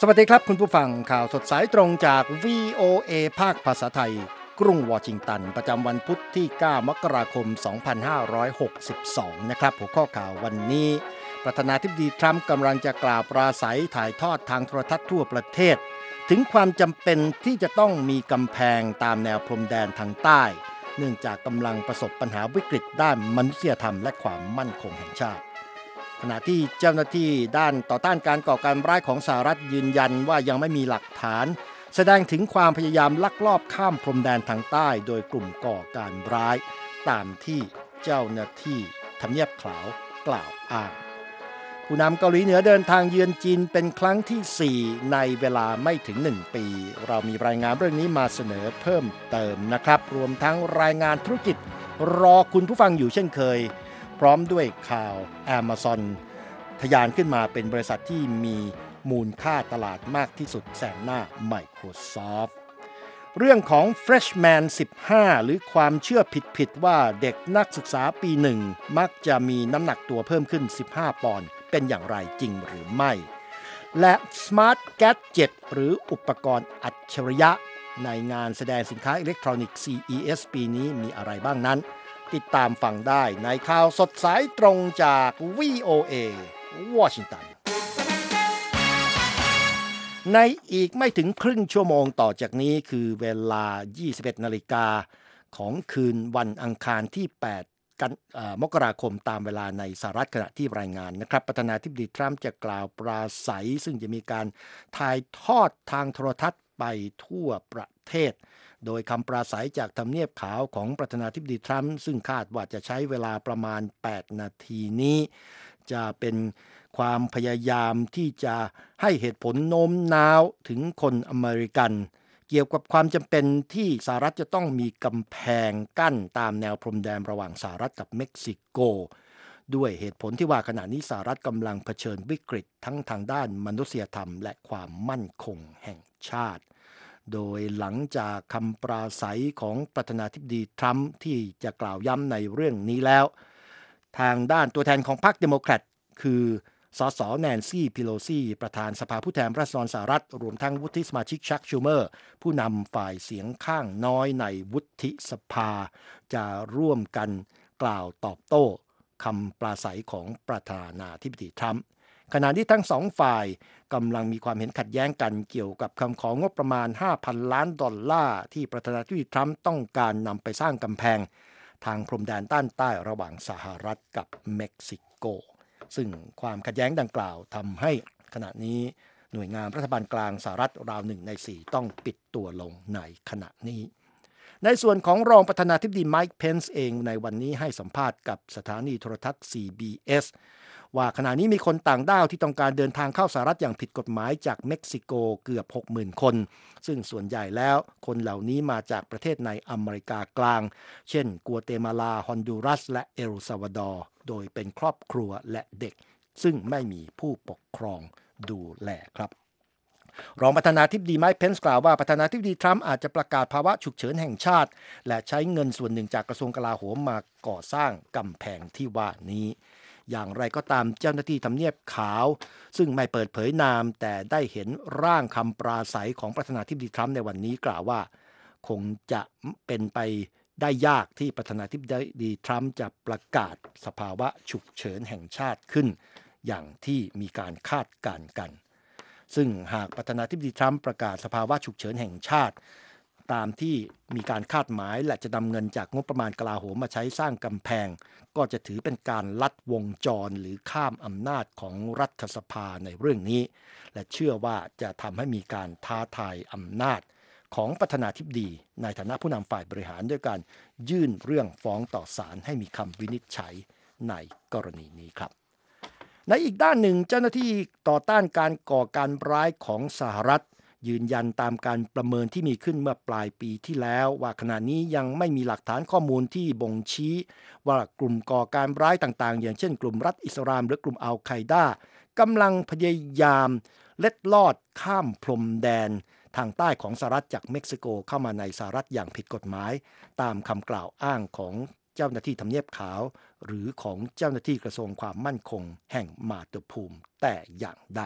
สวัสดีครับคุณผู้ฟังข่าวสดสายตรงจาก VOA ภาคภาษาไทยกรุงวอชิงตันประจำวันพุธที่ 9 มกราคม 2562 นะครับหัวข้อข่าววันนี้ประธานาธิบดีทรัมป์กำลังจะกล่าวปราศรัยถ่ายทอดทางโทรทัศน์ทั่วประเทศถึงความจำเป็นที่จะต้องมีกำแพงตามแนวพรมแดนทางใต้เนื่องจากกำลังประสบปัญหาวิกฤตด้านมนุษยธรรมและความมั่นคงแห่งชาติขณะที่เจ้าหน้าที่ด้านต่อต้านการก่อการร้ายของสหรัฐยืนยันว่ายังไม่มีหลักฐานแสดงถึงความพยายามลักลอบข้ามพรมแดนทางใต้โดยกลุ่มก่อการร้ายตามที่เจ้าหน้าที่ทำเนียบขาวกล่าวอ้างผู้นำเกาหลีเหนือเดินทางเยือนจีนเป็นครั้งที่ 4 ในเวลาไม่ถึง 1 ปีเรามีรายงานเรื่องนี้มาเสนอเพิ่มเติมนะครับรวมทั้งรายงานธุรกิจรอคุณผู้ฟังอยู่เช่นเคยพร้อมด้วยข่าว Amazon ทะยานขึ้นมาเป็นบริษัทที่มีมูลค่าตลาดมากที่สุดแซงหน้า Microsoft เรื่องของ Freshman 15 หรือความเชื่อผิดๆว่าเด็กนักศึกษาปี 1 มักจะมีน้ำหนักตัวเพิ่มขึ้น 15 ปอนด์เป็นอย่างไรจริงหรือไม่ และ Smart Gadget หรืออุปกรณ์อัจฉริยะในงานแสดงสินค้าอิเล็กทรอนิกส์ CES ปีนี้มีอะไรบ้างนั้นติดตามฟังได้ในข่าวสดสายตรงจาก VOA วอชิงตันในอีกไม่ถึงครึ่งชั่วโมงต่อจากนี้คือเวลา 21 นาฬิกาของคืนวันอังคารที่ 8 มกราคมตามเวลาในสหรัฐขณะที่รายงานนะครับประธานาธิบดีทรัมป์จะกล่าวปราศรัยซึ่งจะมีการถ่ายทอดทางโทรทัศน์ไปทั่วประเทศโดยคำปราศรัยจากทำเนียบขาวของประธานาธิบดีทรัมป์ซึ่งคาดว่าจะใช้เวลาประมาณ 8 นาทีนี้จะเป็นความพยายามที่จะให้เหตุผลโน้มน้าวถึงคนอเมริกันเกี่ยวกับความจำเป็นที่สหรัฐจะต้องมีกำแพงกั้นตามแนวพรมแดนระหว่างสหรัฐกับเม็กซิโกด้วยเหตุผลที่ว่าขณะนี้สหรัฐกำลังเผชิญวิกฤตทั้งทางด้านมนุษยธรรมและความมั่นคงแห่งชาติโดยหลังจากคำปราศรัยของประธานาธิบดีทรัมป์ที่จะกล่าวย้ำในเรื่องนี้แล้วทางด้านตัวแทนของพรรคเดโมแครตคือสสแนนซี่พิโลซีประธานสภาผู้แทนราษฎรสหรัฐรวมทั้งวุฒิสมาชิกชักชูเมอร์ผู้นำฝ่ายเสียงข้างน้อยในวุฒิสภาจะร่วมกันกล่าวตอบโต้คำปราศรัยของประธานาธิบดีทรัมป์ขณะที่ทั้งสองฝ่ายกำลังมีความเห็นขัดแย้งกันเกี่ยวกับคำของงบประมาณ 5,000 ล้านดอลลาร์ที่ประธานาธิบดีทรัมป์ต้องการนำไปสร้างกำแพงทางพรมแดนด้านใต้ระหว่างสหรัฐกับเม็กซิโกซึ่งความขัดแย้งดังกล่าวทำให้ขณะนี้หน่วยงานรัฐบาลกลางสหรัฐราว1 ใน 4ต้องปิดตัวลงในขณะนี้ในส่วนของรองประธานาธิบดีไมค์เพนซ์เองในวันนี้ให้สัมภาษณ์กับสถานีโทรทัศน์ CBS ว่าขณะนี้มีคนต่างด้าวที่ต้องการเดินทางเข้าสหรัฐอย่างผิดกฎหมายจากเม็กซิโกเกือบ 60,000 คนซึ่งส่วนใหญ่แล้วคนเหล่านี้มาจากประเทศในอเมริกากลางเช่นกัวเตมาลาฮอนดูรัสและเอลซัลวาดอร์โดยเป็นครอบครัวและเด็กซึ่งไม่มีผู้ปกครองดูแลครับรองประธานาธิบดีไมค์เพนซ์กล่าวว่าประธานาธิบดีทรัมป์อาจจะประกาศภาวะฉุกเฉินแห่งชาติและใช้เงินส่วนหนึ่งจากกระทรวงกลาโหมมาก่อสร้างกำแพงที่ว่านี้อย่างไรก็ตามเจ้าหน้าที่ทำเนียบขาวซึ่งไม่เปิดเผยนามแต่ได้เห็นร่างคำปราศรัยของประธานาธิบดีทรัมป์ในวันนี้กล่าวว่าคงจะเป็นไปได้ยากที่ประธานาธิบดีทรัมป์จะประกาศสภาวะฉุกเฉินแห่งชาติขึ้นอย่างที่มีการคาดการณ์กันซึ่งหากประธานาธิบดีทรัมป์ประกาศสภาวะฉุกเฉินแห่งชาติตามที่มีการคาดหมายและจะนำเงินจากงบประมาณกลาโหมมาใช้สร้างกำแพงก็จะถือเป็นการลัดวงจรหรือข้ามอำนาจของรัฐสภาในเรื่องนี้และเชื่อว่าจะทำให้มีการท้าทายอำนาจของประธานาธิบดีในฐานะผู้นำฝ่ายบริหารด้วยการยื่นเรื่องฟ้องต่อศาลให้มีคำวินิจฉัยในกรณีนี้ครับในอีกด้านหนึ่งเจ้าหน้าที่ต่อต้านการก่อการร้ายของสหรัฐยืนยันตามการประเมินที่มีขึ้นเมื่อปลายปีที่แล้วว่าขณะนี้ยังไม่มีหลักฐานข้อมูลที่บ่งชี้ว่ากลุ่มก่อการร้ายต่างๆอย่างเช่นกลุ่มรัฐอิสลามหรือกลุ่มอัลไคดากำลังพยายามเล็ดลอดข้ามพรมแดนทางใต้ของสหรัฐจากเม็กซิโกเข้ามาในสหรัฐอย่างผิดกฎหมายตามคำกล่าวอ้างของเจ้าหน้าที่ทำเนียบขาวหรือของเจ้าหน้าที่กระทรวงความมั่นคงแห่งมาตุภูมิแต่อย่างใด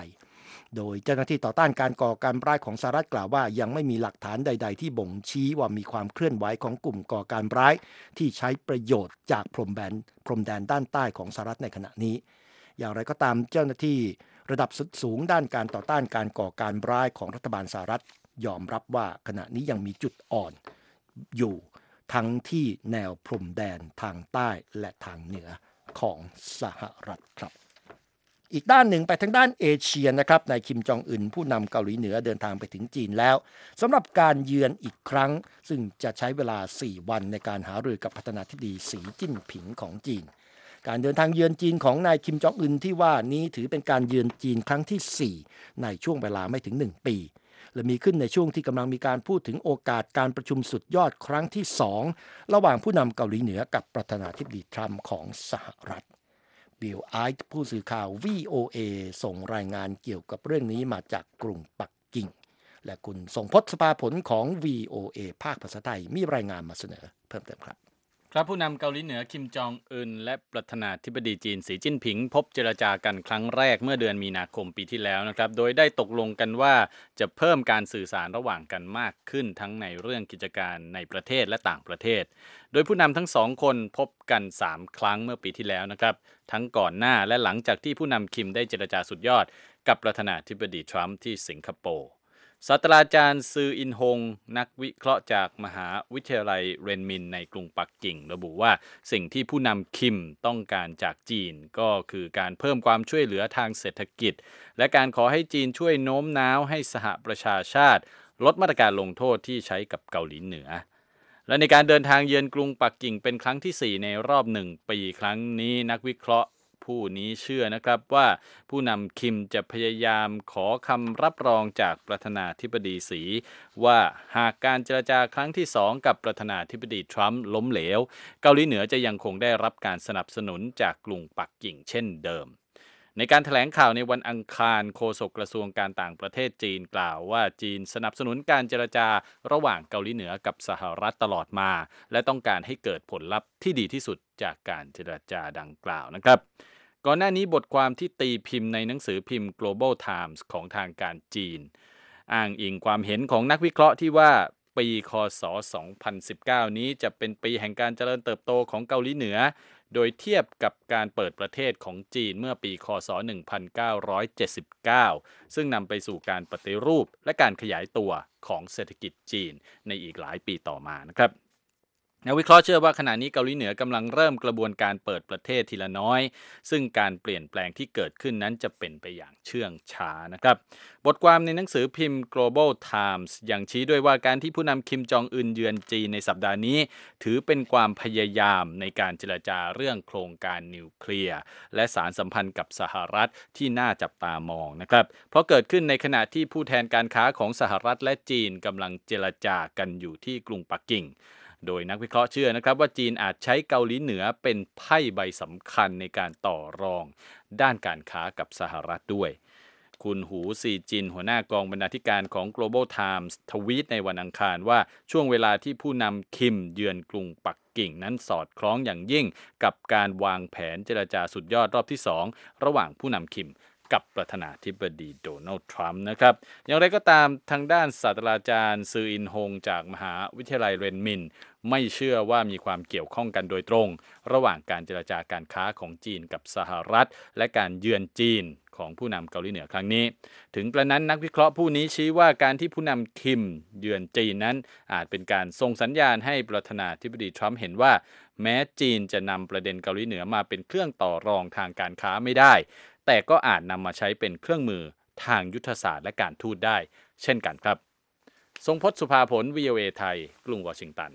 โดยเจ้าหน้าที่ต่อต้านการก่อการร้ายของสหรัฐกล่าวว่ายังไม่มีหลักฐานใดๆที่บ่งชี้ว่ามีความเคลื่อนไหวของกลุ่มก่อการร้ายที่ใช้ประโยชน์จากพรมแดนด้านใต้ของสหรัฐในขณะนี้อย่างไรก็ตามเจ้าหน้าที่ระดับสูงด้านการต่อต้านการก่อการร้ายของรัฐบาลสหรัฐยอมรับว่าขณะนี้ยังมีจุดอ่อนอยู่ทั้งที่แนวพรมแดนทางใต้และทางเหนือของสหรัฐครับอีกด้านหนึ่งไปทางด้านเอเชียนะครับนายคิมจองอึนผู้นำเกาหลีเหนือเดินทางไปถึงจีนแล้วสำหรับการเยือนอีกครั้งซึ่งจะใช้เวลา4วันในการหารือกับประธานาธิบดีสีจิ้นผิงของจีนการเดินทางเยือนจีนของนายคิมจองอึนที่ว่านี้ถือเป็นการเยือนจีนครั้งที่4ในช่วงเวลาไม่ถึง1ปีและมีขึ้นในช่วงที่กำลังมีการพูดถึงโอกาสการประชุมสุดยอดครั้งที่2ระหว่างผู้นำเกาหลีเหนือกับประธานาธิบดีทรัมป์ของสหรัฐบิลไอท์ผู้สื่อข่าว VOA ส่งรายงานเกี่ยวกับเรื่องนี้มาจากกรุงปักกิ่งและคุณทรงพจน์ สภาผลของ VOA ภาคภาษาไทยมีรายงานมาเสนอเพิ่มเติมครับครับผู้นำเกาหลีเหนือคิมจองอึนและประธานาธิบดีจีนสีจิ้นผิงพบเจรจากันครั้งแรกเมื่อเดือนมีนาคมปีที่แล้วนะครับโดยได้ตกลงกันว่าจะเพิ่มการสื่อสารระหว่างกันมากขึ้นทั้งในเรื่องกิจการในประเทศและต่างประเทศโดยผู้นำทั้งสองคนพบกัน3ครั้งเมื่อปีที่แล้วนะครับทั้งก่อนหน้าและหลังจากที่ผู้นำคิมได้เจรจาสุดยอดกับประธานาธิบดีทรัมป์ที่สิงคโปร์ศาสตราจารย์ซืออินฮงนักวิเคราะห์จากมหาวิทยาลัยเรนมินในกรุงปักกิ่งระบุว่าสิ่งที่ผู้นำคิมต้องการจากจีนก็คือการเพิ่มความช่วยเหลือทางเศรษฐกิจและการขอให้จีนช่วยโน้มน้าวให้สหประชาชาติลดมาตรการลงโทษที่ใช้กับเกาหลีเหนือและในการเดินทางเยือนกรุงปักกิ่งเป็นครั้งที่4ในรอบ1ปีครั้งนี้นักวิเคราะห์ผู้นี้เชื่อนะครับว่าผู้นำคิมจะพยายามขอคำรับรองจากประธานาธิบดีสีว่าหากการเจรจาครั้งที่2กับประธานาธิบดีทรัมป์ล้มเหลวเกาหลีเหนือจะยังคงได้รับการสนับสนุนจากกรุงปักกิ่งเช่นเดิมในการแถลงข่าวในวันอังคารโฆษกกระทรวงการต่างประเทศจีนกล่าวว่าจีนสนับสนุนการเจรจาระหว่างเกาหลีเหนือกับสหรัฐตลอดมาและต้องการให้เกิดผลลัพธ์ที่ดีที่สุดจากการเจรจาดังกล่าวนะครับก่อนหน้านี้บทความที่ตีพิมพ์ในหนังสือพิมพ์ Global Times ของทางการจีนอ้างอิงความเห็นของนักวิเคราะห์ที่ว่าปีคศ 2019 นี้จะเป็นปีแห่งการเจริญเติบโตของเกาหลีเหนือโดยเทียบกับการเปิดประเทศของจีนเมื่อปีคศ 1979 ซึ่งนำไปสู่การปฏิรูปและการขยายตัวของเศรษฐกิจจีนในอีกหลายปีต่อมานะครับนักวิเคราะห์เชื่อว่าขณะนี้เกาหลีเหนือกำลังเริ่มกระบวนการเปิดประเทศทีละน้อยซึ่งการเปลี่ยนแปลงที่เกิดขึ้นนั้นจะเป็นไปอย่างเชื่องช้านะครับบทความในหนังสือพิมพ์ Global Times ยังชี้ด้วยว่าการที่ผู้นำคิมจองอึนเยือนจีนในสัปดาห์นี้ถือเป็นความพยายามในการเจรจาเรื่องโครงการนิวเคลียร์และสารสัมพันธ์กับสหรัฐที่น่าจับตามองนะครับเพราะเกิดขึ้นในขณะที่ผู้แทนการค้าของสหรัฐและจีนกำลังเจรจากันอยู่ที่กรุงปักกิ่งโดยนักวิเคราะห์เชื่อนะครับว่าจีนอาจใช้เกาหลีเหนือเป็นไพ่ใบสำคัญในการต่อรองด้านการค้ากับสหรัฐด้วยคุณหูซีจินหัวหน้ากองบรรณาธิการของ Global Times ทวีตในวันอังคารว่าช่วงเวลาที่ผู้นำคิมเยือนกรุงปักกิ่งนั้นสอดคล้องอย่างยิ่งกับการวางแผนเจรจาสุดยอดรอบที่2ระหว่างผู้นำคิมกับประธานาธิบดีโดนัลด์ทรัมป์นะครับอย่างไรก็ตามทางด้านศาสตราจารย์ซืออินฮงจากมหาวิทยาลัยเรนมินไม่เชื่อว่ามีความเกี่ยวข้องกันโดยตรงระหว่างการเจรจาการค้าของจีนกับสหรัฐและการเยือนจีนของผู้นำเกาหลีเหนือครั้งนี้ถึงกระนั้นนักวิเคราะห์ผู้นี้ชี้ว่าการที่ผู้นำคิมเยือนจีนนั้นอาจเป็นการส่งสัญญาณให้ประธานาธิบดีทรัมป์เห็นว่าแม้จีนจะนำประเด็นเกาหลีเหนือมาเป็นเครื่องต่อรองทางการค้าไม่ได้แต่ก็อาจนำมาใช้เป็นเครื่องมือทางยุทธศาสตร์และการทูตได้เช่นกันครับทรงพจน์ สุภาผล VOA ไทยกรุงวอชิงตัน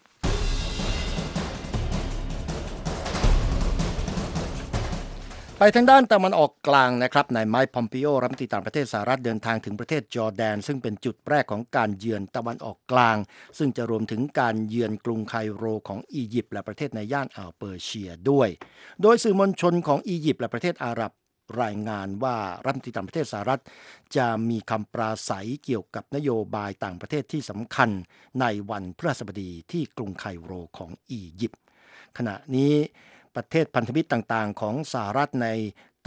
ไปทางด้านตะวันออกกลางนะครับนายไมค์ พอมปิโอรัฐมนตรีต่างประเทศสหรัฐเดินทางถึงประเทศจอร์แดนซึ่งเป็นจุดแรกของการเยือนตะวันออกกลางซึ่งจะรวมถึงการเยือนกรุงไคโรของอียิปต์และประเทศในย่านอ่าวเปอร์เซียด้วยโดยสื่อมวลชนของอียิปต์และประเทศอาหรับรายงานว่ารัฐมนตรีต่างประเทศสหรัฐจะมีคำปราศัยเกี่ยวกับนโยบายต่างประเทศที่สำคัญในวันพฤหัสบดีที่กรุงไคโรของอียิปต์ขณะนี้ประเทศพันธมิตรต่างๆของสหรัฐใน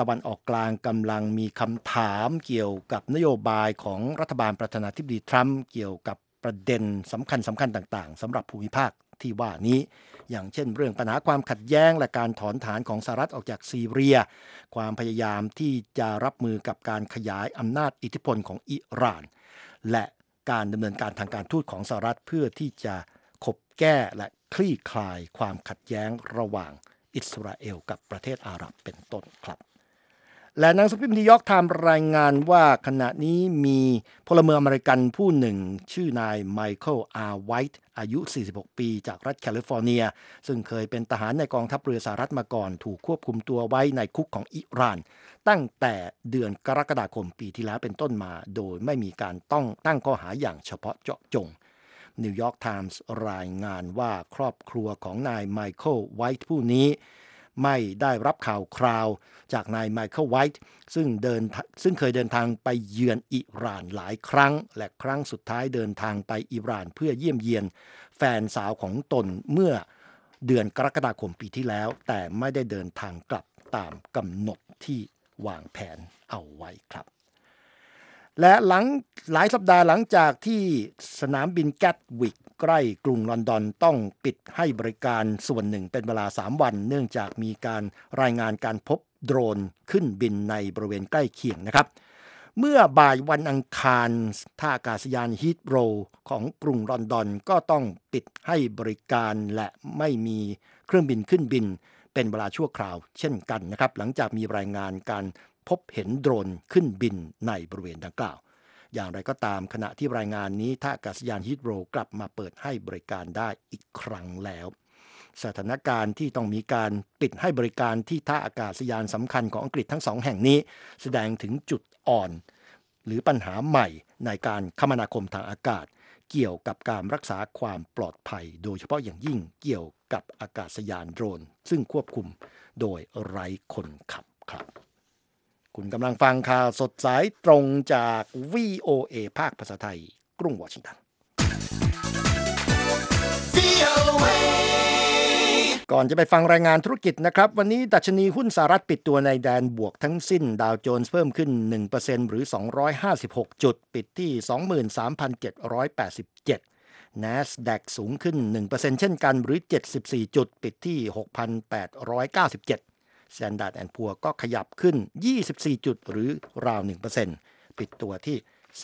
ตะวันออกกลางกำลังมีคำถามเกี่ยวกับนโยบายของรัฐบาลประธานาธิบดีทรัมป์เกี่ยวกับประเด็นสำคัญต่างๆสำหรับภูมิภาคที่ว่านี้อย่างเช่นเรื่องปัญหาความขัดแย้งและการถอนฐานของสหรัฐออกจากซีเรียความพยายามที่จะรับมือกับการขยายอำนาจอิทธิพลของอิหร่านและการดำเนินการทางการทูตของสหรัฐเพื่อที่จะขบแก้และคลี่คลายความขัดแย้งระหว่างอิสราเอลกับประเทศอาหรับเป็นต้นครับและหนังสือพิมพ์นิวยอร์กไทม์รายงานว่าขณะนี้มีพลเมืองอเมริกันผู้หนึ่งชื่อนายไมเคิล อาร์ ไวท์อายุ46ปีจากรัฐแคลิฟอร์เนียซึ่งเคยเป็นทหารในกองทัพเรือสหรัฐมาก่อนถูกควบคุมตัวไว้ในคุกของอิหร่านตั้งแต่เดือนกรกฎาคมปีที่แล้วเป็นต้นมาโดยไม่มีการต้องตั้งข้อหาอย่างเฉพาะเจาะจงนิวยอร์กไทมส์รายงานว่าครอบครัวของนายไมเคิล ไวท์ผู้นี้ไม่ได้รับข่าวคราวจากนายไมเคิล ไวท์ซึ่งเคยเดินทางไปเยือนอิหร่านหลายครั้งและครั้งสุดท้ายเดินทางไปอิหร่านเพื่อเยี่ยมเยียนแฟนสาวของตนเมื่อเดือนกรกฎาคมปีที่แล้วแต่ไม่ได้เดินทางกลับตามกำหนดที่วางแผนเอาไว้ครับและหลายสัปดาห์หลังจากที่สนามบินแกตวิกใกล้กรุงลอนดอนต้องปิดให้บริการส่วนหนึ่งเป็นเวลา3วันเนื่องจากมีการรายงานการพบโดรนขึ้นบินในบริเวณใกล้เคียงนะครับเมื่อบ่ายวันอังคารท่าอากาศยานฮีทโรว์ของกรุงลอนดอนก็ต้องปิดให้บริการและไม่มีเครื่องบินขึ้นบินเป็นเวลาชั่วคราวเช่นกันนะครับหลังจากมีรายงานการพบเห็นโดรนขึ้นบินในบริเวณดังกล่าวอย่างไรก็ตามขณะที่รายงานนี้ท่าอากาศยานฮีทโรว์กลับมาเปิดให้บริการได้อีกครั้งแล้วสถานการณ์ที่ต้องมีการปิดให้บริการที่ท่าอากาศยานสำคัญของอังกฤษทั้งสองแห่งนี้แสดงถึงจุดอ่อนหรือปัญหาใหม่ในการคมนาคมทางอากาศเกี่ยวกับการรักษาความปลอดภัยโดยเฉพาะอย่างยิ่งเกี่ยวกับอากาศยานโดรนซึ่งควบคุมโดยไร้คนขับครับคุณกำลังฟังข่าวสดสายตรงจาก VOA ภาคภาษาไทยกรุงวอชิงตันก่อนจะไปฟังรายงานธุรกิจนะครับวันนี้ดัชนีหุ้นสหรัฐปิดตัวในแดนบวกทั้งสิ้นดาวโจนส์เพิ่มขึ้น 1% หรือ256จุดปิดที่ 23,787 NASDAQ สูงขึ้น 1% เช่นกันหรือ74จุดปิดที่ 6,897 Standard & Poor's ก็ขยับขึ้น24จุดหรือราว 1% ปิดตัวที่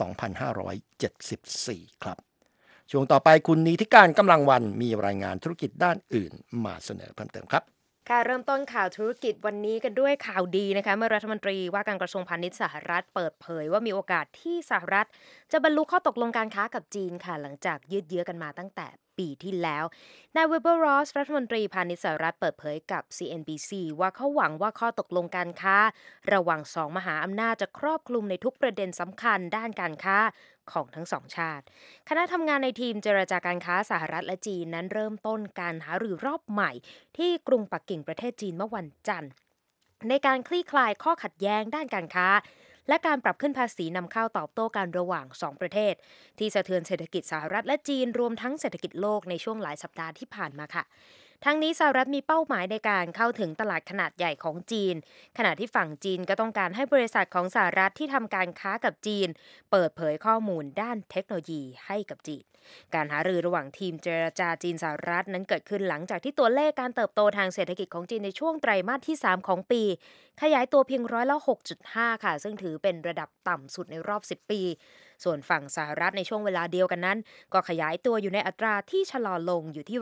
2,574 ครับช่วงต่อไปคุณนีธิการกำลังวันมีรายงานธุรกิจด้านอื่นมาเสนอเพิ่มเติมครับค่ะเริ่มต้นข่าวธุรกิจวันนี้กันด้วยข่าวดีนะคะเมื่อรัฐมนตรีว่าการกระทรวงพาณิชย์สหรัฐเปิดเผยว่ามีโอกาสที่สหรัฐจะบรรลุข้อตกลงการค้ากับจีนค่ะหลังจากยืดเยื้อกันมาตั้งแต่ปีที่แล้วนายวิลเบอร์รอสรัฐมนตรีพาณิชย์สหรัฐเปิดเผยกับ CNBC ว่าเขาหวังว่าข้อตกลงการค้าระหว่างสองมหาอำนาจจะครอบคลุมในทุกประเด็นสำคัญด้านการค้าของทั้งสองชาติคณะทำงานในทีมเจรจาการค้าสหรัฐและจีนนั้นเริ่มต้นการหารือรอบใหม่ที่กรุงปักกิ่งประเทศจีนเมื่อวันจันทร์ในการคลี่คลายข้อขัดแย้งด้านการค้าและการปรับขึ้นภาษีนำเข้าตอบโต้กันระหว่าง2ประเทศที่สะเทือนเศรษฐกิจสหรัฐและจีนรวมทั้งเศรษฐกิจโลกในช่วงหลายสัปดาห์ที่ผ่านมาค่ะทั้งนี้สหรัฐมีเป้าหมายในการเข้าถึงตลาดขนาดใหญ่ของจีนขณะที่ฝั่งจีนก็ต้องการให้บริษัทของสหรัฐที่ทำการค้ากับจีนเปิดเผยข้อมูลด้านเทคโนโลยีให้กับจีนการหารือระหว่างทีมเจรจาจีนสหรัฐนั้นเกิดขึ้นหลังจากที่ตัวเลขการเติบโตทางเศรษฐกิจของจีนในช่วงไตรมาสที่3ของปีขยายตัวเพียง6.5%ค่ะซึ่งถือเป็นระดับต่ำสุดในรอบ10ปีส่วนฝั่งสหรัฐในช่วงเวลาเดียวกันนั้นก็ขยายตัวอยู่ในอัตราที่ชะลอลงอยู่ที่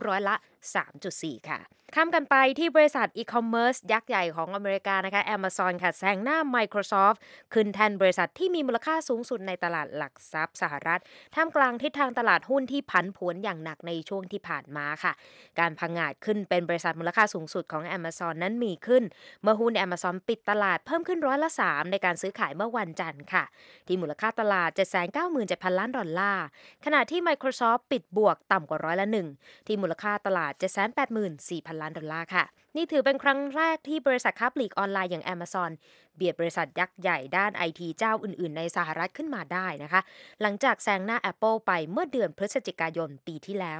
3.4%ค่ะข้ามกันไปที่บริษัทอีคอมเมิร์ซยักษ์ใหญ่ของอเมริกานะคะ Amazon ค่ะแซงหน้า Microsoft ขึ้นแทนบริษัทที่มีมูลค่าสูงสุดในตลาดหลักทรัพย์สหรัฐท่ามกลางทิศทางตลาดหุ้นที่ผันผวนอย่างหนักในช่วงที่ผ่านมาค่ะการผงาดขึ้นเป็นบริษัทมูลค่าสูงสุดของ Amazon นั้นมีขึ้นเมื่อหุ้น Amazon ปิดตลาดเพิ่มขึ้น3%ในการซื้อขายเมื่อวันจันทร์ค่ะที่มูลค่าตลาด 797,000 ล้านดอลลาร์ขณะที่ Microsoft ปิดบวกต่ำกว่า1%ที่มูลค่าตลาด 784,000 ล้านดอลลาร์ค่ะนี่ถือเป็นครั้งแรกที่บริษัทค้าปลีกออนไลน์อย่าง Amazon เบียดบริษัทยักษ์ใหญ่ด้าน IT เจ้าอื่นๆในสหรัฐขึ้นมาได้นะคะหลังจากแซงหน้า Apple ไปเมื่อเดือนพฤศจิกายนปีที่แล้ว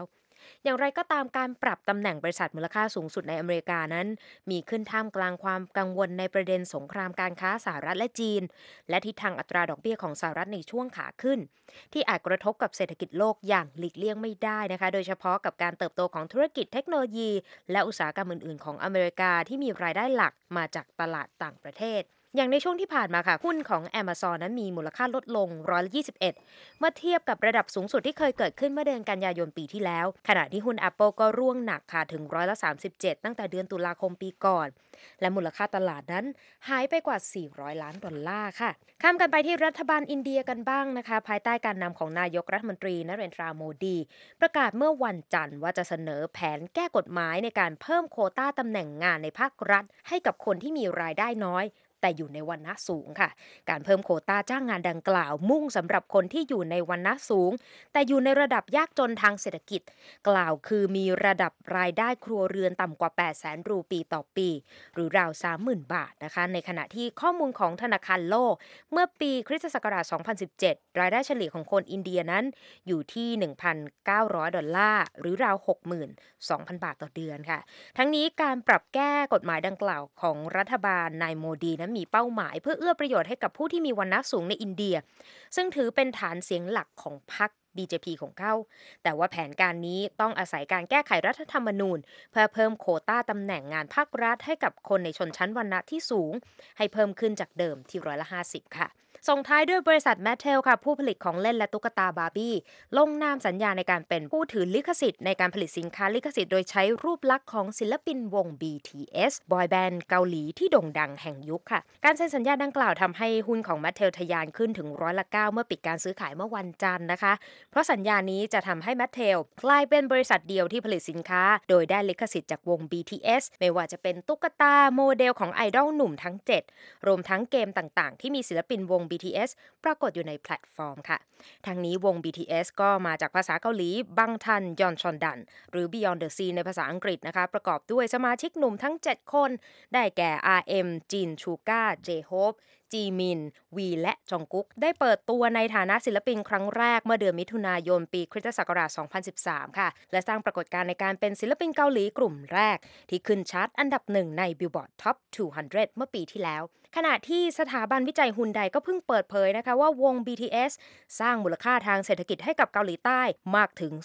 อย่างไรก็ตามการปรับตำแหน่งบริษัทมูลค่าสูงสุดในอเมริกานั้นมีขึ้นท่ามกลางความกังวลในประเด็นสงครามการค้าสหรัฐและจีนและทิศทางอัตราดอกเบี้ยของสหรัฐในช่วงขาขึ้นที่อาจกระทบกับเศรษฐกิจโลกอย่างหลีกเลี่ยงไม่ได้นะคะโดยเฉพาะกับการเติบโตของธุรกิจเทคโนโลยีและอุตสาหกรรมอื่นๆของอเมริกาที่มีรายได้หลักมาจากตลาดต่างประเทศอย่างในช่วงที่ผ่านมาค่ะหุ้นของ Amazon นั้นมีมูลค่าลดลง121เมื่อเทียบกับระดับสูงสุดที่เคยเกิดขึ้นเมื่อเดือนกันยายนปีที่แล้วขณะที่หุ้น Apple ก็ร่วงหนักค่ะถึง37%ตั้งแต่เดือนตุลาคมปีก่อนและมูลค่าตลาดนั้นหายไปกว่า$400 ล้านค่ะข้ามกันไปที่รัฐบาลอินเดียกันบ้างนะคะภายใต้การนำของนายกรัฐมนตรีนเรนทราโมดีประกาศเมื่อวันจันทร์ว่าจะเสนอแผนแก้กฎหมายในการเพิ่มโควต้าตำแหน่งงานในภาครัฐให้กับคนที่มีรายได้น้อยแต่อยู่ในวรรณะสูงค่ะการเพิ่มโควต้าจ้างงานดังกล่าวมุ่งสำหรับคนที่อยู่ในวรรณะสูงแต่อยู่ในระดับยากจนทางเศรษฐกิจกล่าวคือมีระดับรายได้ครัวเรือนต่ำกว่า 800,000 รูปีต่อปีหรือราว 30,000 บาทนะคะในขณะที่ข้อมูลของธนาคารโลกเมื่อปีคริสตศักราช 2017 รายได้เฉลี่ยของคนอินเดียนั้นอยู่ที่ $1,900 หรือราว 62,000 บาทต่อเดือนค่ะทั้งนี้การปรับแก้กฎหมายดังกล่าวของรัฐบาลนายโมดีนั้นมีเป้าหมายเพื่อเอื้อประโยชน์ให้กับผู้ที่มีวรรณะสูงในอินเดียซึ่งถือเป็นฐานเสียงหลักของพรรค BJP ของเขาแต่ว่าแผนการนี้ต้องอาศัยการแก้ไขรัฐธรรมนูญเพื่อเพิ่มโควต้าตำแหน่งงานภาครัฐให้กับคนในชนชั้นวรรณะที่สูงให้เพิ่มขึ้นจากเดิมที่50%ค่ะส่งท้ายด้วยบริษัทแมทเทลค่ะผู้ผลิตของเล่นและตุ๊กตาบาร์บี้ลงนามสัญญาในการเป็นผู้ถือลิขสิทธิ์ในการผลิตสินค้าลิขสิทธิ์โดยใช้รูปลักษณ์ของศิลปินวง BTS บอยแบนด์เกาหลีที่โด่งดังแห่งยุคค่ะการเซ็นสัญญาดังกล่าวทำให้หุ้นของแมทเทลทะยานขึ้นถึง9%เมื่อปิดการซื้อขายเมื่อวันจันทร์นะคะเพราะสัญญานี้จะทำให้แมทเทลกลายเป็นบริษัทเดียวที่ผลิตสินค้าโดยได้ลิขสิทธิ์จากวง BTS ไม่ว่าจะเป็นตุ๊กตาโมเดลของไอดอลหนุ่มทั้ง7รวมทั้งเกมต่างๆที่มีศิลปินวง BTSปรากฏอยู่ในแพลตฟอร์มค่ะทางนี้วง BTS ก็มาจากภาษาเกาหลีบังทันยอนชอนดันหรือ Beyond the Sea ในภาษาอังกฤษนะคะประกอบด้วยสมาชิกหนุ่มทั้ง7คนได้แก่ RM จินชูก้า J-Hope จีมินวีและจองกุ๊กได้เปิดตัวในฐานะศิลปินครั้งแรกเมื่อเดือนมิถุนายนปีคริสตศักราช 2013 ค่ะและสร้างปรากฏการณ์ในการเป็นศิลปินเกาหลีกลุ่มแรกที่ขึ้นชาร์ตอันดับ1ใน Billboard Top 200 เมื่อปีที่แล้วขณะที่สถาบันวิจัยฮุนไดก็เพิ่งเปิดเผยนะคะว่าวง BTS สร้างมูลค่าทางเศรษฐกิจให้กับเกาหลีใต้มากถึง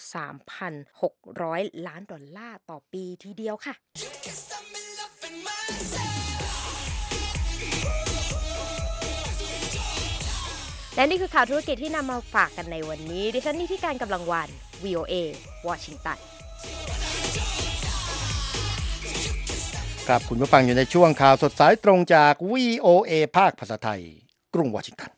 $3,600 ล้านต่อปีทีเดียวค่ะและนี่คือข่าวธุรกิจที่นำมาฝากกันในวันนี้ดิฉันนิติการกำลังวัน VOA วอชิงตันครับคุณผู้ฟังอยู่ในช่วงข่าวสดสายตรงจาก VOA ภาคภาษาไทยกรุงวอชิงตัน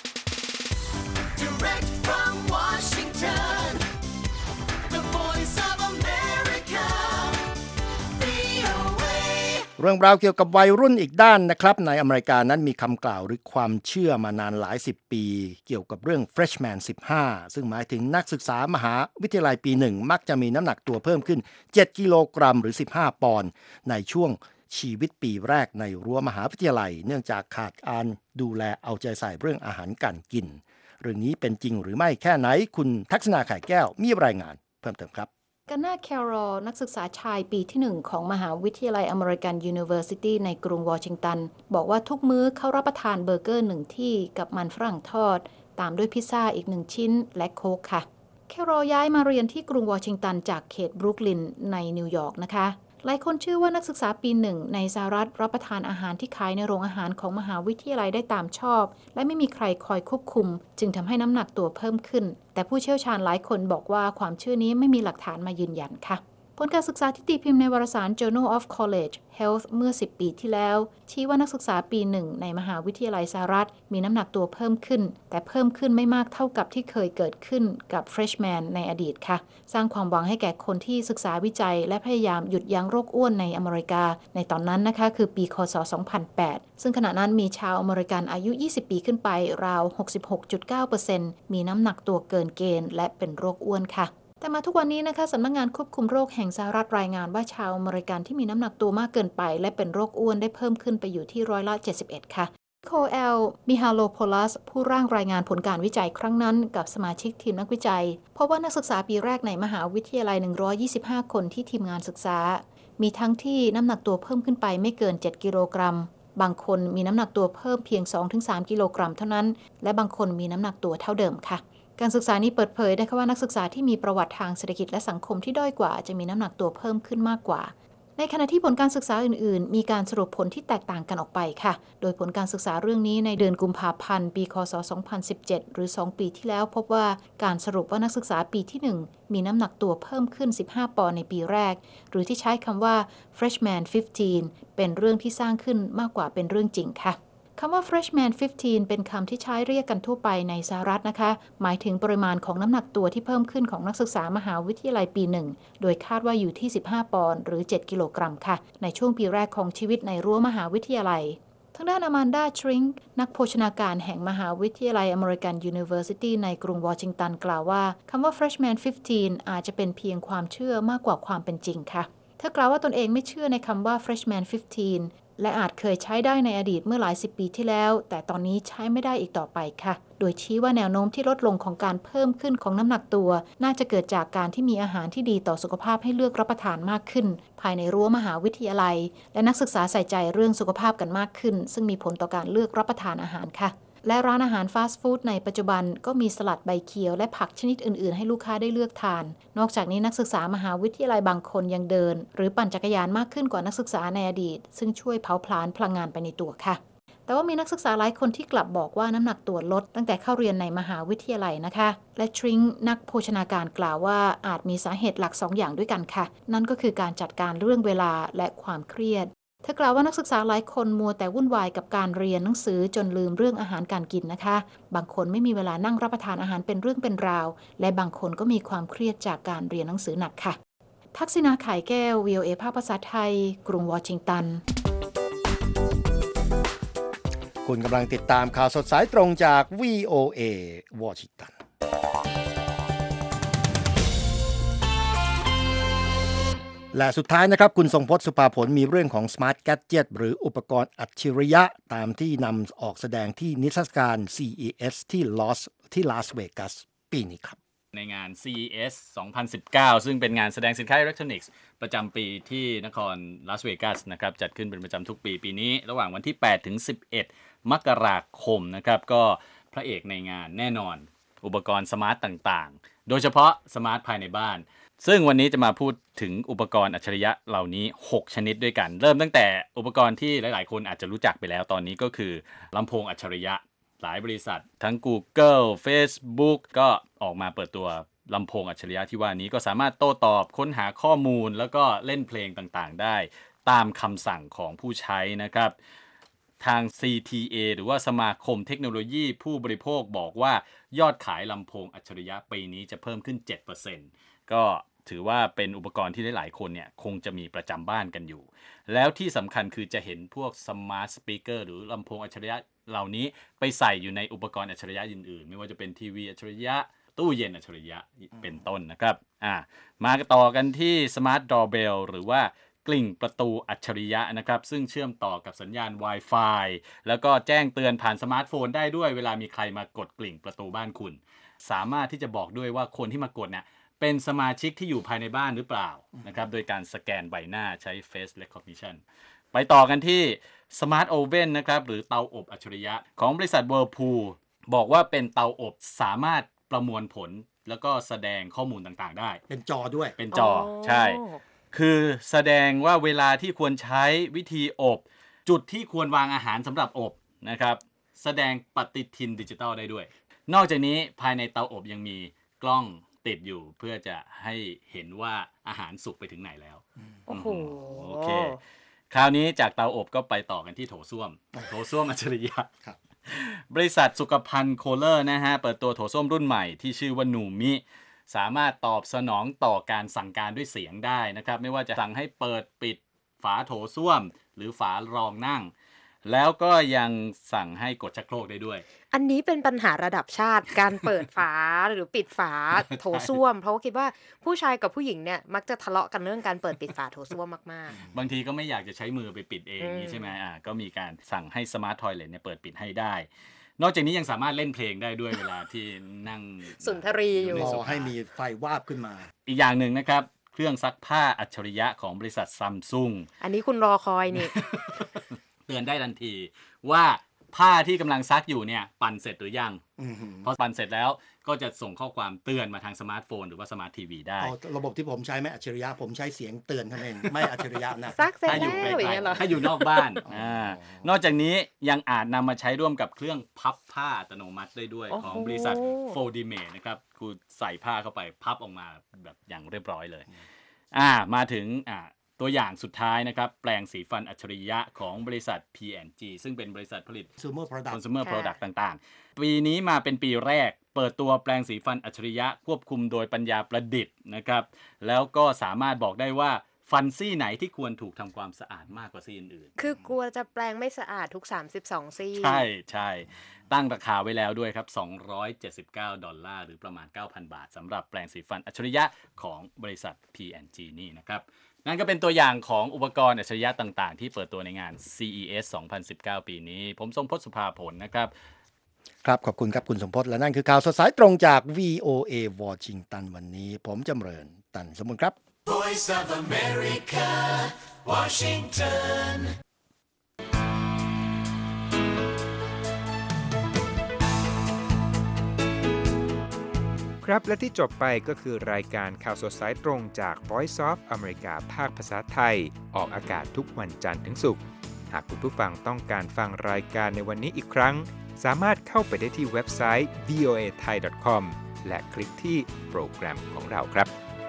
เรื่องราวเกี่ยวกับวัยรุ่นอีกด้านนะครับในอเมริกานั้นมีคำกล่าวหรือความเชื่อมานานหลาย10ปีเกี่ยวกับเรื่อง Freshman 15ซึ่งหมายถึงนักศึกษามหาวิทยาลัยปี1มักจะมีน้ำหนักตัวเพิ่มขึ้น7กิโลกรัมหรือ15ปอนด์ในช่วงชีวิตปีแรกในรั้วมหาวิทยาลัยเนื่องจากขาดการดูแลเอาใจใส่เรื่องอาหารการกินเรื่องนี้เป็นจริงหรือไม่แค่ไหนคุณทักษณา ไข่แก้วมีรายงานเพิ่มเติมครับกันนาแคโรลนักศึกษาชายปีที่1ของมหาวิทยาลัยอเมริกันยูนิเวอร์ซิตี้ในกรุงวอชิงตันบอกว่าทุกมื้อเขารับประทานเบอร์เกอร์1ที่กับมันฝรั่งทอดตามด้วยพิซซ่าอีก1ชิ้นและโค้กค่ะแคโรลย้ายมาเรียนที่กรุงวอชิงตันจากเขตบรุกลินในนิวยอร์กนะคะหลายคนเชื่อว่านักศึกษาปี1ในสหรัฐรับประทานอาหารที่ขายในโรงอาหารของมหาวิทยาลัยได้ตามชอบและไม่มีใครคอยควบคุมจึงทำให้น้ำหนักตัวเพิ่มขึ้นแต่ผู้เชี่ยวชาญหลายคนบอกว่าความเชื่อนี้ไม่มีหลักฐานมายืนยันค่ะผลการศึกษาที่ตีพิมพ์ในวารสาร Journal of College Health เมื่อ10 ปีที่แล้วชี้ว่านักศึกษาปี1ในมหาวิทยาลัยสหรัฐมีน้ำหนักตัวเพิ่มขึ้นแต่เพิ่มขึ้นไม่มากเท่ากับที่เคยเกิดขึ้นกับ Freshman ในอดีตค่ะสร้างความหวังให้แก่คนที่ศึกษาวิจัยและพยายามหยุดยั้งโรคอ้วนในอเมริกาในตอนนั้นนะคะคือปีคศ 2008 ซึ่งขณะนั้นมีชาวอเมริกันอายุ 20 ปีขึ้นไปราว 66.9% มีน้ำหนักตัวเกินเกณฑ์และเป็นโรคอ้วนค่ะแต่มาทุกวันนี้นะคะสำนักงานควบคุมโรคแห่งสหรัฐรายงานว่าชาวอเมริกันที่มีน้ำหนักตัวมากเกินไปและเป็นโรคอ้วนได้เพิ่มขึ้นไปอยู่ที่71%ค่ะโคเอล มิฮาโลโพลัสผู้ร่างรายงานผลการวิจัยครั้งนั้นกับสมาชิกทีมนักวิจัยพบว่านักศึกษาปีแรกในมหาวิทยาลัย125คนที่ทีมงานศึกษามีทั้งที่น้ำหนักตัวเพิ่มขึ้นไปไม่เกิน7กิโลกรัมบางคนมีน้ำหนักตัวเพิ่มเพียง 2-3 กิโลกรัมเท่านั้นและบางคนมีน้ำหนักตัวเท่าเดิมค่ะการศึกษานี้เปิดเผยได้ว่านักศึกษาที่มีประวัติทางเศรษฐกิจและสังคมที่ด้อยกว่าจะมีน้ำหนักตัวเพิ่มขึ้นมากกว่าในขณะที่ผลการศึกษาอื่นๆมีการสรุปผลที่แตกต่างกันออกไปค่ะโดยผลการศึกษาเรื่องนี้ในเดือนกุมภาพันธ์ปีคศ2017หรือ2ปีที่แล้วพบว่าการสรุปว่านักศึกษาปีที่1มีน้ำหนักตัวเพิ่มขึ้น15ปอนด์ในปีแรกหรือที่ใช้คำว่า freshman 15เป็นเรื่องที่สร้างขึ้นมากกว่าเป็นเรื่องจริงค่ะคำว่า freshman 15เป็นคำที่ใช้เรียกกันทั่วไปในสหรัฐนะคะหมายถึงปริมาณของน้ำหนักตัวที่เพิ่มขึ้นของนักศึกษามหาวิทยาลัยปี1โดยคาดว่าอยู่ที่15ปอนด์หรือ7กิโลกรัมค่ะในช่วงปีแรกของชีวิตในรั้วมหาวิทยาลัยทางด้านอแมนดา ทริงค์นักโภชนาการแห่งมหาวิทยาลัยอเมริกันยูนิเวอร์ซิตี้ในกรุงวอชิงตันกล่าวว่าคำว่า freshman 15อาจจะเป็นเพียงความเชื่อมากกว่าความเป็นจริงค่ะเธอกล่าวว่าตนเองไม่เชื่อในคำว่า freshman 15และอาจเคยใช้ได้ในอดีตเมื่อหลาย10ปีที่แล้วแต่ตอนนี้ใช้ไม่ได้อีกต่อไปค่ะโดยชี้ว่าแนวโน้มที่ลดลงของการเพิ่มขึ้นของน้ำหนักตัวน่าจะเกิดจากการที่มีอาหารที่ดีต่อสุขภาพให้เลือกรับประทานมากขึ้นภายในรั้วมหาวิทยาลัยและนักศึกษาใส่ใจเรื่องสุขภาพกันมากขึ้นซึ่งมีผลต่อการเลือกรับประทานอาหารค่ะและร้านอาหารฟาสต์ฟู้ดในปัจจุบันก็มีสลัดใบเขียวและผักชนิดอื่นๆให้ลูกค้าได้เลือกทานนอกจากนี้นักศึกษามหาวิทยาลัยบางคนยังเดินหรือปั่นจักรยานมากขึ้นกว่านักศึกษาในอดีตซึ่งช่วยเผาผลาญพลังงานไปในตัวค่ะแต่ว่ามีนักศึกษาหลายคนที่กลับบอกว่าน้ำหนักตัวลดตั้งแต่เข้าเรียนในมหาวิทยาลัยนะคะและทริงค์นักโภชนาการกล่าวว่าอาจมีสาเหตุหลัก2อย่างด้วยกันค่ะนั่นก็คือการจัดการเรื่องเวลาและความเครียดเธอกล่าวว่านักศึกษาหลายคนมัวแต่วุ่นวายกับการเรียนหนังสือจนลืมเรื่องอาหารการกินนะคะบางคนไม่มีเวลานั่งรับประทานอาหารเป็นเรื่องเป็นราวและบางคนก็มีความเครียดจากการเรียนหนังสือหนักค่ะทักษิณา ข่ายแก้ว VOA ภาคภาษาไทยกรุงวอชิงตันคุณกำลังติดตามข่าวสดสายตรงจาก VOA วอชิงตันและสุดท้ายนะครับคุณทรงพจน์ สุภาผลมีเรื่องของ Smart Gadget หรืออุปกรณ์อัจฉริยะตามที่นำออกแสดงที่นิทรรศการ CES ที่ลาสเวกัสปีนี้ครับในงาน CES 2019 ซึ่งเป็นงานแสดงสินค้าอิเล็กทรอนิกส์ประจำปีที่นครลาสเวกัสนะครับจัดขึ้นเป็นประจำทุกปีปีนี้ระหว่างวันที่8ถึง11มกราคมนะครับก็พระเอกในงานแน่นอนอุปกรณ์สมาร์ตต่างๆโดยเฉพาะสมาร์ตภายในบ้านซึ่งวันนี้จะมาพูดถึงอุปกรณ์อัจฉริยะเหล่านี้6ชนิดด้วยกันเริ่มตั้งแต่อุปกรณ์ที่หลายๆคนอาจจะรู้จักไปแล้วตอนนี้ก็คือลำโพงอัจฉริยะหลายบริษัททั้ง Google Facebook ก็ออกมาเปิดตัวลำโพงอัจฉริยะที่ว่านี้ก็สามารถโต้ตอบค้นหาข้อมูลแล้วก็เล่นเพลงต่างๆได้ตามคำสั่งของผู้ใช้นะครับทาง CTA หรือว่าสมาคมเทคโนโลยีผู้บริโภคบอกว่ายอดขายลำโพงอัจฉริยะปีนี้จะเพิ่มขึ้น 7% ก็ถือว่าเป็นอุปกรณ์ที่หลายๆคนเนี่ยคงจะมีประจำบ้านกันอยู่แล้วที่สำคัญคือจะเห็นพวก Smart Speaker หรือลำโพงอัจฉริยะเหล่านี้ไปใส่อยู่ในอุปกรณ์อัจฉริยะอื่นๆไม่ว่าจะเป็นทีวีอัจฉริยะตู้เย็นอัจฉริยะเป็นต้นนะครับมาต่อกันที่ Smart Doorbell หรือว่ากลิ่งประตูอัจฉริยะนะครับซึ่งเชื่อมต่อกับสัญญาณ Wi-Fi แล้วก็แจ้งเตือนผ่านสมาร์ทโฟนได้ด้วยเวลามีใครมากดกลิ่งประตูบ้านคุณสามารถที่จะบอกด้วยว่าคนที่มากดเนี่ยเป็นสมาชิกที่อยู่ภายในบ้านหรือเปล่านะครับโดยการสแกนใบหน้าใช้ Face Recognition ไปต่อกันที่ Smart Oven นะครับหรือเตาอบอัจฉริยะของบริษัท Whirlpool บอกว่าเป็นเตาอบสามารถประมวลผลแล้วก็แสดงข้อมูลต่างๆได้เป็นจอด้วยเป็นจอใช่คือแสดงว่าเวลาที่ควรใช้วิธีอบจุดที่ควรวางอาหารสำหรับอบนะครับแสดงปฏิทินดิจิทัลได้ด้วยนอกจากนี้ภายในเตาอบยังมีกล้องติดอยู่เพื่อจะให้เห็นว่าอาหารสุกไปถึงไหนแล้วโอ้โหโอเคคราวนี้จากเตาอบก็ไปต่อกันที่โถส้วมอัจฉริยะบริษัทสุขภัณฑ์โคเลอร์นะฮะเปิดตัวโถส้วมรุ่นใหม่ที่ชื่อว่านูมิสามารถตอบสนองต่อการสั่งการด้วยเสียงได้นะครับไม่ว่าจะสั่งให้เปิดปิดฝาโถส้วมหรือฝารองนั่งแล้วก็ยังสั่งให้กดชักโครกได้ด้วยอันนี้เป็นปัญหาระดับชาติ การเปิดฝา หรือปิดฝาโถส้วม เพราะว่าคิดว่าผู้ชายกับผู้หญิงเนี่ยมักจะทะเลาะกันเรื่องการเปิดปิดฝาโถส้วมมากบางทีก็ไม่อยากจะใช้มือไปปิดเองนี่ใช่ไหมก็มีการสั่งให้สมาร์ททอยเลทเนี่ยเปิดปิดให้ได้ นอกจากนี้ยังสามารถเล่นเพลงได้ด้วยเวลาที่นั่งสุนทรีอยู่รอให้มีไฟวาบขึ้นมาอีกอย่างหนึ่งนะครับเครื่องซักผ้าอัจฉริยะของบริษัทซัมซุงอันนี้คุณรอคอยนี่เตือนได้ทันทีว่าผ้าที่กำลังซักอยู่เนี่ยปั่นเสร็จหรือยังพอปั่นเสร็จแล้วก็จะส่งข้อความเตือนมาทางสมาร์ทโฟนหรือว่าสมาร์ททีวีได้ระบบที่ผมใช้ไม่อัจฉริยะผมใช้เสียงเตือนเท่านั้นเองไม่อัจฉริยะนะซักเสร็จถ้าอยู่แล้วอย่างเงี้ยเหรอถ้าอยู่นอกบ้านนอกจากนี้ยังอาจนำมาใช้ร่วมกับเครื่องพับผ้าอัตโนมัติได้ด้วยของบริษัทโฟดิเมทนะครับคือใส่ผ้าเข้าไปพับออกมาแบบอย่างเรียบร้อยเลยมาถึงตัวอย่างสุดท้ายนะครับแปลงสีฟันอัจฉริยะของบริษัท P&G ซึ่งเป็นบริษัทผลิต Consumer Product ต่างๆปีนี้มาเป็นปีแรกเปิดตัวแปลงสีฟันอัจฉริยะควบคุมโดยปัญญาประดิษฐ์นะครับแล้วก็สามารถบอกได้ว่าฟันซี่ไหนที่ควรถูกทำความสะอาดมากกว่าซี่อื่นๆคือกลัวจะแปลงไม่สะอาดทุก32ซี่ใช่ตั้งราคาไว้แล้วด้วยครับ$279หรือประมาณ 9,000 บาทสำหรับแปลงสีฟันอัจฉริยะของบริษัท P&G นี่นะครับนั่นก็เป็นตัวอย่างของอุปกรณ์อัจฉริยะต่างๆที่เปิดตัวในงาน CES 2019 ปีนี้ผมทรงพจน์สุภาผลนะครับครับขอบคุณครับคุณสมพจน์และนั่นคือข่าวสดสายตรงจาก VOA Washington วันนี้ผมจำเริญตันสมบูรณ์ครับ Voice of America Washington ครับและที่จบไปก็คือรายการข่าวสดสายตรงจาก Voice of America ภาคภาษาไทยออกอากาศทุกวันจันทร์ถึงศุกร์หากคุณผู้ฟังต้องการฟังรายการในวันนี้อีกครั้งสามารถเข้าไปได้ที่เว็บไซต์ voathai.com และคลิกที่โปรแกรมของเราครับ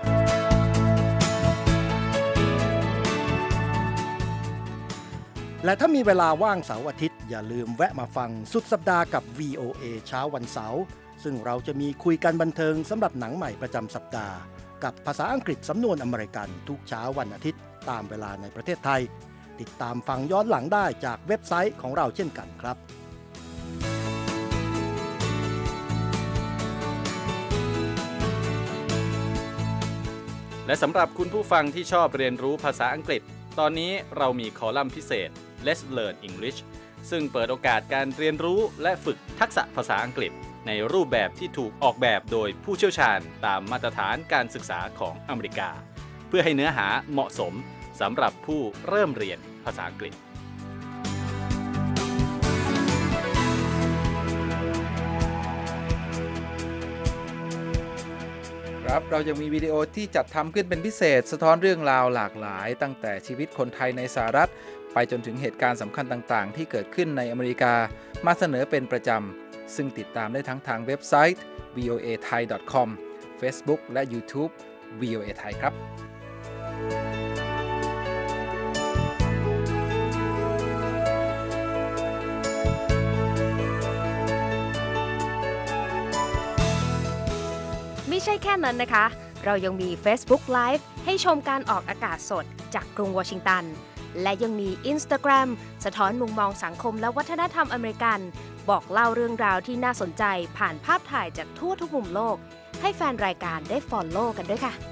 และถ้ามีเวลาว่างเสาร์อาทิตย์อย่าลืมแวะมาฟังสุดสัปดาห์กับ VOA เช้าวันเสาร์ซึ่งเราจะมีคุยกันบันเทิงสำหรับหนังใหม่ประจำสัปดาห์กับภาษาอังกฤษสำนวนอเมริกันทุกเช้าวันอาทิตย์ตามเวลาในประเทศไทยติดตามฟังย้อนหลังได้จากเว็บไซต์ของเราเช่นกันครับและสำหรับคุณผู้ฟังที่ชอบเรียนรู้ภาษาอังกฤษตอนนี้เรามีคอลัมน์พิเศษ Let's Learn English ซึ่งเปิดโอกาสการเรียนรู้และฝึกทักษะภาษาอังกฤษในรูปแบบที่ถูกออกแบบโดยผู้เชี่ยวชาญตามมาตรฐานการศึกษาของอเมริกาเพื่อให้เนื้อหาเหมาะสมสำหรับผู้เริ่มเรียนภาษาอังกฤษครับเรายังมีวิดีโอที่จัดทำขึ้นเป็นพิเศษสะท้อนเรื่องราวหลากหลายตั้งแต่ชีวิตคนไทยในสหรัฐไปจนถึงเหตุการณ์สำคัญต่างๆที่เกิดขึ้นในอเมริกามาเสนอเป็นประจำซึ่งติดตามได้ทั้งทางเว็บไซต์ voathai.com Facebook และ YouTube VOA Thai ครับไม่ใช่แค่นั้นนะคะเรายังมี Facebook Live ให้ชมการออกอากาศสดจากกรุงวอชิงตันและยังมี Instagram สะท้อนมุมมองสังคมและวัฒนธรรมอเมริกันบอกเล่าเรื่องราวที่น่าสนใจผ่านภาพถ่ายจากทั่วทุกมุมโลกให้แฟนรายการได้ follow กันด้วยค่ะ